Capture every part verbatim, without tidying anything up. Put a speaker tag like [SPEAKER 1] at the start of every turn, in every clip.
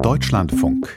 [SPEAKER 1] Deutschlandfunk.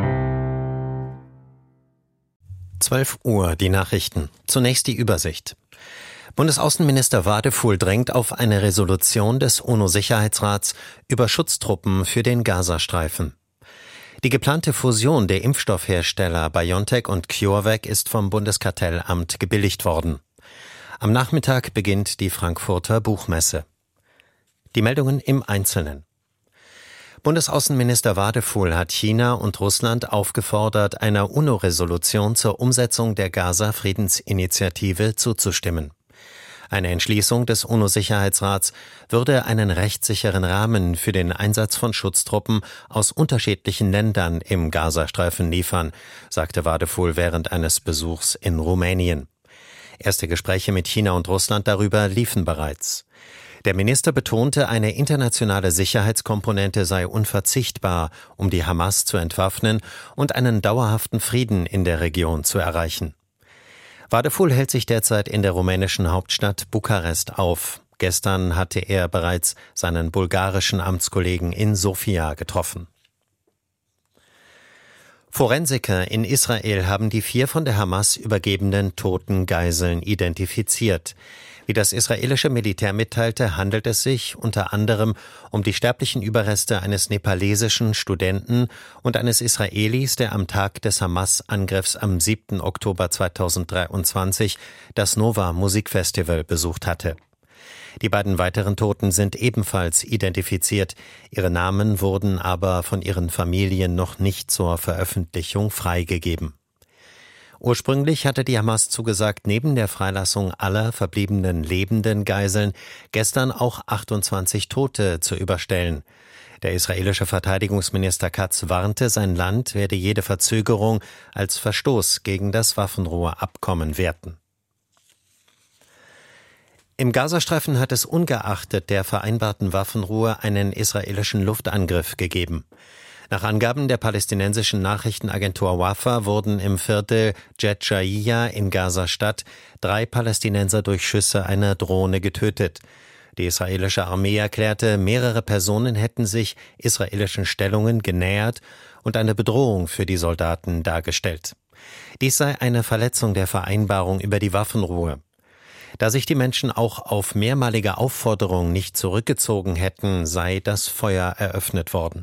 [SPEAKER 2] zwölf Uhr, die Nachrichten. Zunächst die Übersicht. Bundesaußenminister Wadefuhl drängt auf eine Resolution des UNO-Sicherheitsrats über Schutztruppen für den Gazastreifen. Die geplante Fusion der Impfstoffhersteller BioNTech und CureVac ist vom Bundeskartellamt gebilligt worden. Am Nachmittag beginnt die Frankfurter Buchmesse. Die Meldungen im Einzelnen. Bundesaußenminister Wadefuhl hat China und Russland aufgefordert, einer UNO-Resolution zur Umsetzung der Gaza-Friedensinitiative zuzustimmen. Eine Entschließung des UNO-Sicherheitsrats würde einen rechtssicheren Rahmen für den Einsatz von Schutztruppen aus unterschiedlichen Ländern im Gazastreifen liefern, sagte Wadefuhl während eines Besuchs in Rumänien. Erste Gespräche mit China und Russland darüber liefen bereits. Der Minister betonte, eine internationale Sicherheitskomponente sei unverzichtbar, um die Hamas zu entwaffnen und einen dauerhaften Frieden in der Region zu erreichen. Wadefuhl hält sich derzeit in der rumänischen Hauptstadt Bukarest auf. Gestern hatte er bereits seinen bulgarischen Amtskollegen in Sofia getroffen. Forensiker in Israel haben die vier von der Hamas übergebenen toten Geiseln identifiziert. Wie das israelische Militär mitteilte, handelt es sich unter anderem um die sterblichen Überreste eines nepalesischen Studenten und eines Israelis, der am Tag des Hamas-Angriffs am siebten Oktober zweitausenddreiundzwanzig das Nova Musikfestival besucht hatte. Die beiden weiteren Toten sind ebenfalls identifiziert. Ihre Namen wurden aber von ihren Familien noch nicht zur Veröffentlichung freigegeben. Ursprünglich hatte die Hamas zugesagt, neben der Freilassung aller verbliebenen lebenden Geiseln gestern auch achtundzwanzig Tote zu überstellen. Der israelische Verteidigungsminister Katz warnte, sein Land werde jede Verzögerung als Verstoß gegen das Waffenruheabkommen werten. Im Gazastreifen hat es ungeachtet der vereinbarten Waffenruhe einen israelischen Luftangriff gegeben. Nach Angaben der palästinensischen Nachrichtenagentur Wafa wurden im Viertel Jedschaiya in Gaza-Stadt drei Palästinenser durch Schüsse einer Drohne getötet. Die israelische Armee erklärte, mehrere Personen hätten sich israelischen Stellungen genähert und eine Bedrohung für die Soldaten dargestellt. Dies sei eine Verletzung der Vereinbarung über die Waffenruhe. Da sich die Menschen auch auf mehrmalige Aufforderung nicht zurückgezogen hätten, sei das Feuer eröffnet worden.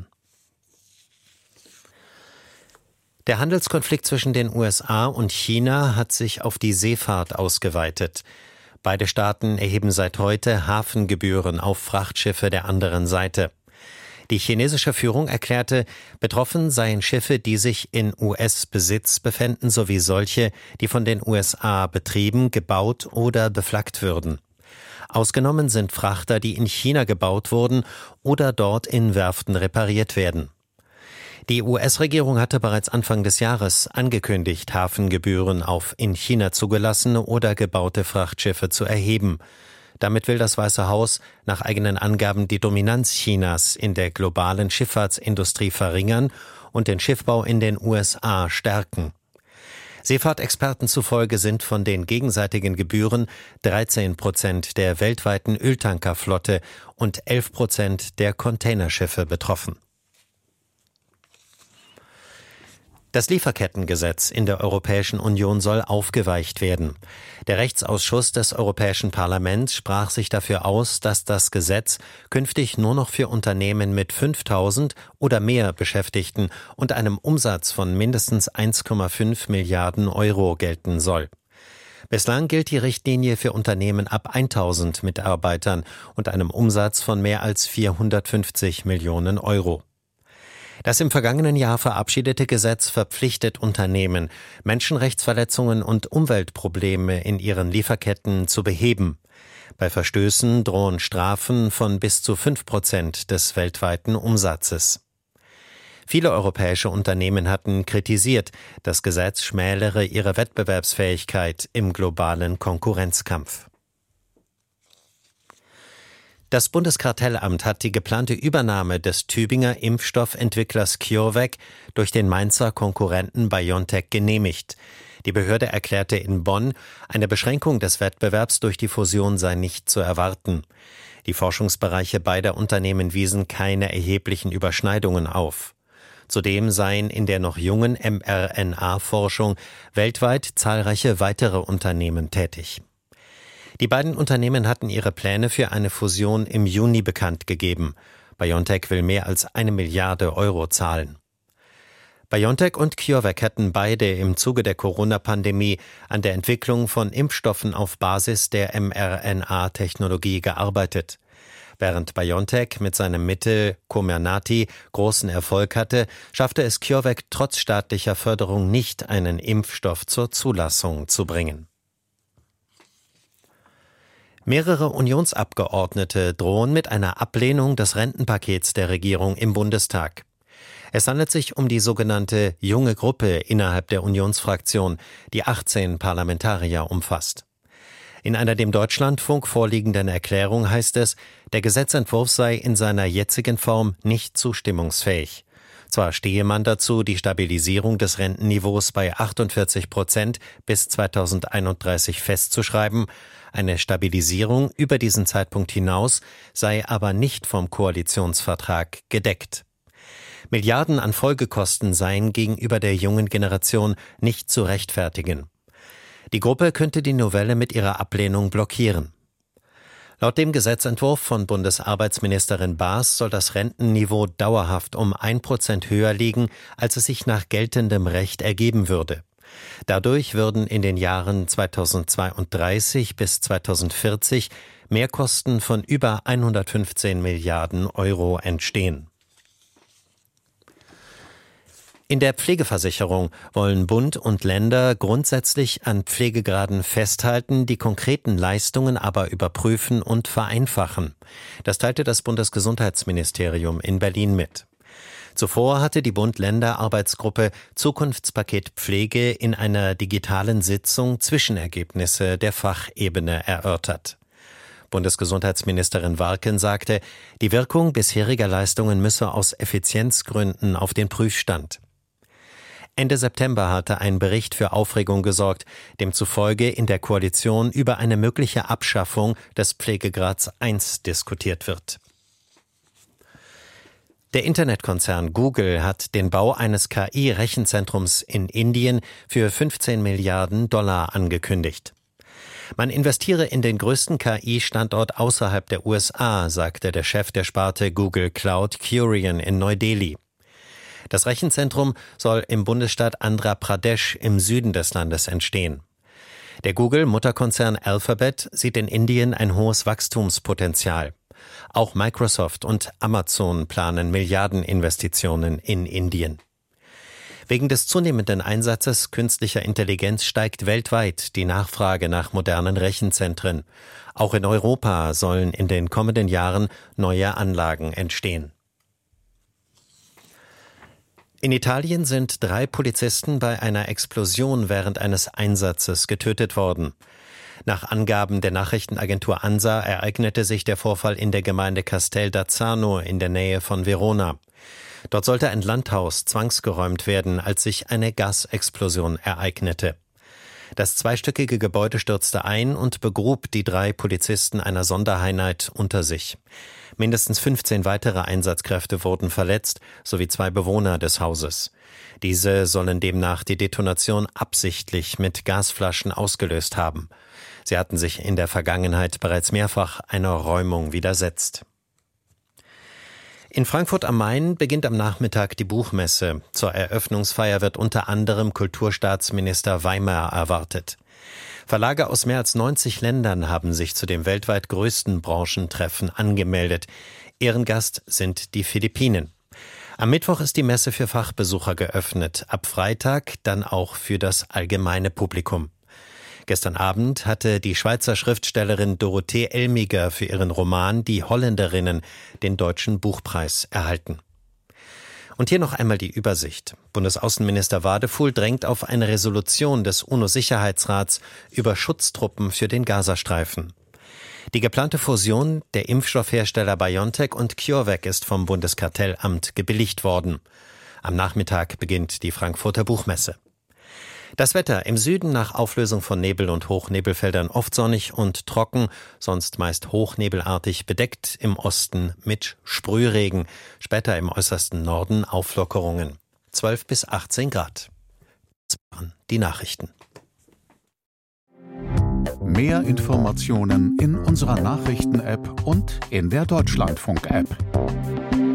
[SPEAKER 2] Der Handelskonflikt zwischen den U S A und China hat sich auf die Seefahrt ausgeweitet. Beide Staaten erheben seit heute Hafengebühren auf Frachtschiffe der anderen Seite. Die chinesische Führung erklärte, betroffen seien Schiffe, die sich in U S-Besitz befänden, sowie solche, die von den U S A betrieben, gebaut oder beflaggt würden. Ausgenommen sind Frachter, die in China gebaut wurden oder dort in Werften repariert werden. Die U S-Regierung hatte bereits Anfang des Jahres angekündigt, Hafengebühren auf in China zugelassene oder gebaute Frachtschiffe zu erheben. Damit will das Weiße Haus nach eigenen Angaben die Dominanz Chinas in der globalen Schifffahrtsindustrie verringern und den Schiffbau in den U S A stärken. Seefahrtexperten zufolge sind von den gegenseitigen Gebühren dreizehn Prozent der weltweiten Öltankerflotte und elf Prozent der Containerschiffe betroffen. Das Lieferkettengesetz in der Europäischen Union soll aufgeweicht werden. Der Rechtsausschuss des Europäischen Parlaments sprach sich dafür aus, dass das Gesetz künftig nur noch für Unternehmen mit fünftausend oder mehr Beschäftigten und einem Umsatz von mindestens eins Komma fünf Milliarden Euro gelten soll. Bislang gilt die Richtlinie für Unternehmen ab tausend Mitarbeitern und einem Umsatz von mehr als vierhundertfünfzig Millionen Euro. Das im vergangenen Jahr verabschiedete Gesetz verpflichtet Unternehmen, Menschenrechtsverletzungen und Umweltprobleme in ihren Lieferketten zu beheben. Bei Verstößen drohen Strafen von bis zu fünf Prozent des weltweiten Umsatzes. Viele europäische Unternehmen hatten kritisiert, das Gesetz schmälere ihre Wettbewerbsfähigkeit im globalen Konkurrenzkampf. Das Bundeskartellamt hat die geplante Übernahme des Tübinger Impfstoffentwicklers CureVac durch den Mainzer Konkurrenten BioNTech genehmigt. Die Behörde erklärte in Bonn, eine Beschränkung des Wettbewerbs durch die Fusion sei nicht zu erwarten. Die Forschungsbereiche beider Unternehmen wiesen keine erheblichen Überschneidungen auf. Zudem seien in der noch jungen mRNA-Forschung weltweit zahlreiche weitere Unternehmen tätig. Die beiden Unternehmen hatten ihre Pläne für eine Fusion im Juni bekannt gegeben. BioNTech will mehr als eine Milliarde Euro zahlen. BioNTech und CureVac hätten beide im Zuge der Corona-Pandemie an der Entwicklung von Impfstoffen auf Basis der mRNA-Technologie gearbeitet. Während BioNTech mit seinem Mittel Comirnaty großen Erfolg hatte, schaffte es CureVac trotz staatlicher Förderung nicht, einen Impfstoff zur Zulassung zu bringen. Mehrere Unionsabgeordnete drohen mit einer Ablehnung des Rentenpakets der Regierung im Bundestag. Es handelt sich um die sogenannte junge Gruppe innerhalb der Unionsfraktion, die achtzehn Parlamentarier umfasst. In einer dem Deutschlandfunk vorliegenden Erklärung heißt es, der Gesetzentwurf sei in seiner jetzigen Form nicht zustimmungsfähig. Zwar stehe man dazu, die Stabilisierung des Rentenniveaus bei achtundvierzig Prozent bis zweitausendeinunddreißig festzuschreiben, eine Stabilisierung über diesen Zeitpunkt hinaus sei aber nicht vom Koalitionsvertrag gedeckt. Milliarden an Folgekosten seien gegenüber der jungen Generation nicht zu rechtfertigen. Die Gruppe könnte die Novelle mit ihrer Ablehnung blockieren. Laut dem Gesetzentwurf von Bundesarbeitsministerin Baas soll das Rentenniveau dauerhaft um ein Prozent höher liegen, als es sich nach geltendem Recht ergeben würde. Dadurch würden in den Jahren zweitausendzweiunddreißig bis zweitausendvierzig Mehrkosten von über hundertfünfzehn Milliarden Euro entstehen. In der Pflegeversicherung wollen Bund und Länder grundsätzlich an Pflegegraden festhalten, die konkreten Leistungen aber überprüfen und vereinfachen. Das teilte das Bundesgesundheitsministerium in Berlin mit. Zuvor hatte die Bund-Länder-Arbeitsgruppe Zukunftspaket Pflege in einer digitalen Sitzung Zwischenergebnisse der Fachebene erörtert. Bundesgesundheitsministerin Warken sagte, die Wirkung bisheriger Leistungen müsse aus Effizienzgründen auf den Prüfstand. Ende September hatte ein Bericht für Aufregung gesorgt, demzufolge in der Koalition über eine mögliche Abschaffung des Pflegegrads eins diskutiert wird. Der Internetkonzern Google hat den Bau eines K I-Rechenzentrums in Indien für fünfzehn Milliarden Dollar angekündigt. Man investiere in den größten K I-Standort außerhalb der U S A, sagte der Chef der Sparte Google Cloud Kurian in Neu-Delhi. Das Rechenzentrum soll im Bundesstaat Andhra Pradesh im Süden des Landes entstehen. Der Google-Mutterkonzern Alphabet sieht in Indien ein hohes Wachstumspotenzial. Auch Microsoft und Amazon planen Milliardeninvestitionen in Indien. Wegen des zunehmenden Einsatzes künstlicher Intelligenz steigt weltweit die Nachfrage nach modernen Rechenzentren. Auch in Europa sollen in den kommenden Jahren neue Anlagen entstehen. In Italien sind drei Polizisten bei einer Explosion während eines Einsatzes getötet worden. Nach Angaben der Nachrichtenagentur ANSA ereignete sich der Vorfall in der Gemeinde Casteldazzano in der Nähe von Verona. Dort sollte ein Landhaus zwangsgeräumt werden, als sich eine Gasexplosion ereignete. Das zweistöckige Gebäude stürzte ein und begrub die drei Polizisten einer Sondereinheit unter sich. Mindestens fünfzehn weitere Einsatzkräfte wurden verletzt, sowie zwei Bewohner des Hauses. Diese sollen demnach die Detonation absichtlich mit Gasflaschen ausgelöst haben. Sie hatten sich in der Vergangenheit bereits mehrfach einer Räumung widersetzt. In Frankfurt am Main beginnt am Nachmittag die Buchmesse. Zur Eröffnungsfeier wird unter anderem Kulturstaatsminister Weimer erwartet. Verlage aus mehr als neunzig Ländern haben sich zu dem weltweit größten Branchentreffen angemeldet. Ehrengast sind die Philippinen. Am Mittwoch ist die Messe für Fachbesucher geöffnet, ab Freitag dann auch für das allgemeine Publikum. Gestern Abend hatte die Schweizer Schriftstellerin Dorothee Elmiger für ihren Roman Die Holländerinnen den Deutschen Buchpreis erhalten. Und hier noch einmal die Übersicht. Bundesaußenminister Wadefuhl drängt auf eine Resolution des UNO-Sicherheitsrats über Schutztruppen für den Gazastreifen. Die geplante Fusion der Impfstoffhersteller BioNTech und CureVac ist vom Bundeskartellamt gebilligt worden. Am Nachmittag beginnt die Frankfurter Buchmesse. Das Wetter im Süden nach Auflösung von Nebel- und Hochnebelfeldern oft sonnig und trocken, sonst meist hochnebelartig bedeckt, im Osten mit Sprühregen, später im äußersten Norden Auflockerungen. zwölf bis achtzehn Grad. Das waren die Nachrichten.
[SPEAKER 1] Mehr Informationen in unserer Nachrichten-App und in der Deutschlandfunk-App.